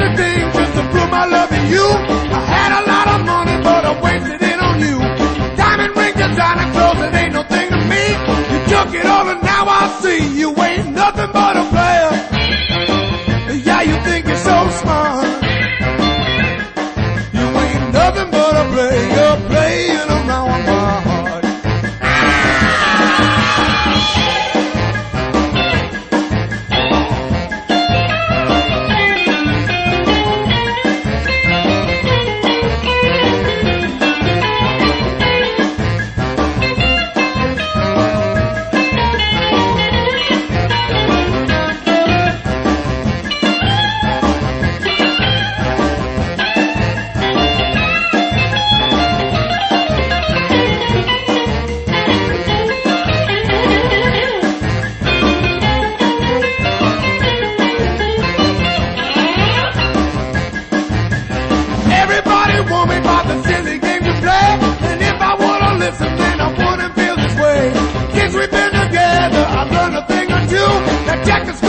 everything just to prove my love to you. I had a lot of money, but I wasted it on you. Diamond ring, designer clothes, it ain't no thing to me. You took it all and now I see you ain't nothing but a player. Yeah, you think you're so smart. You ain't nothing but a player, playing around my heart. Want me by the silly game you play, and if I would've listened, then I wouldn't feel this way. Since we've been together, I've learned a thing or two. That Jack is